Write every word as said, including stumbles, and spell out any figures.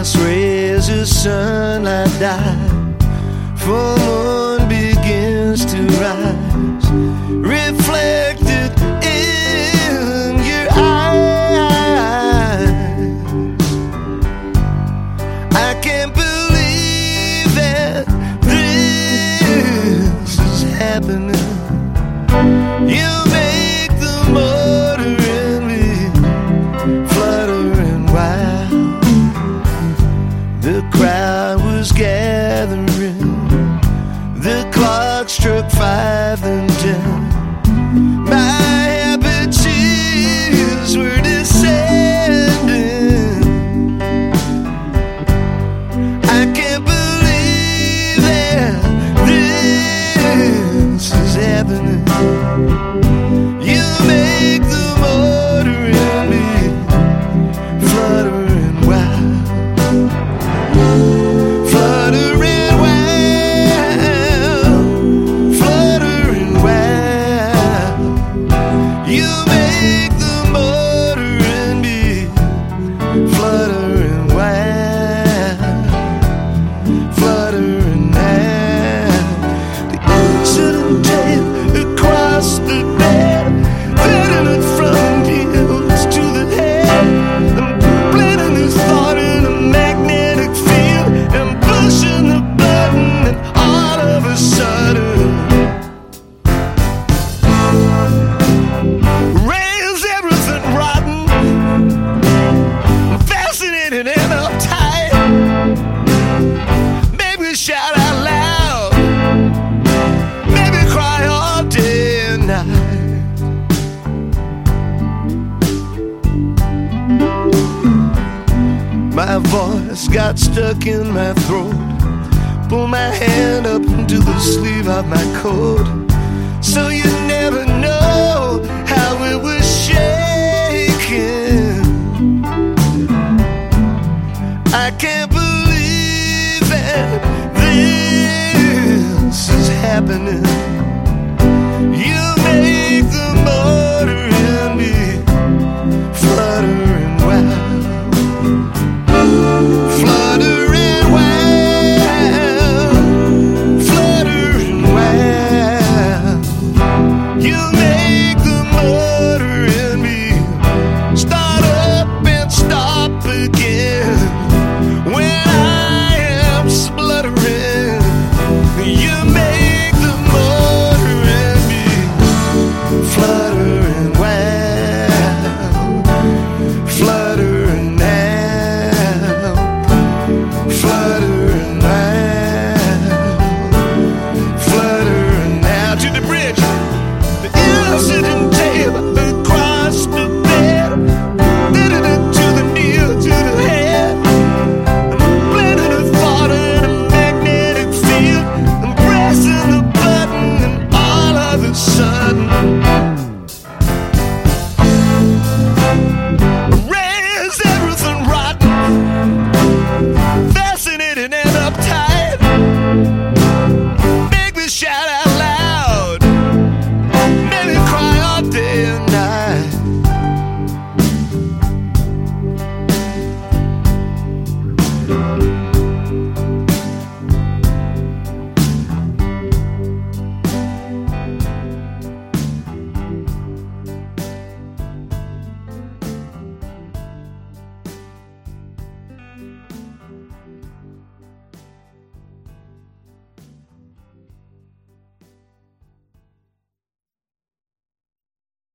last rays of sunlight die, full moon begins to rise, reflected in your eyes. I can't believe that this is happening. You make the motor in me fluttering wild. The crowd was gathering. The clock struck five and ten. My happy tears were descending. I can't believe that this is happening. You make the motor in me fluttering wild, fluttering wild, fluttering wild. You make the motor in me fluttering wild, fluttering wild. The incident tail across the bed, letting it from heels to the head. I'm blending this thought in a magnetic field and pushing the button, and all of a sudden, rails everything rotten, fascinating and uptight. Maybe shout out loud, maybe cry all day and night. My voice got stuck in my throat. Pull my hand up into the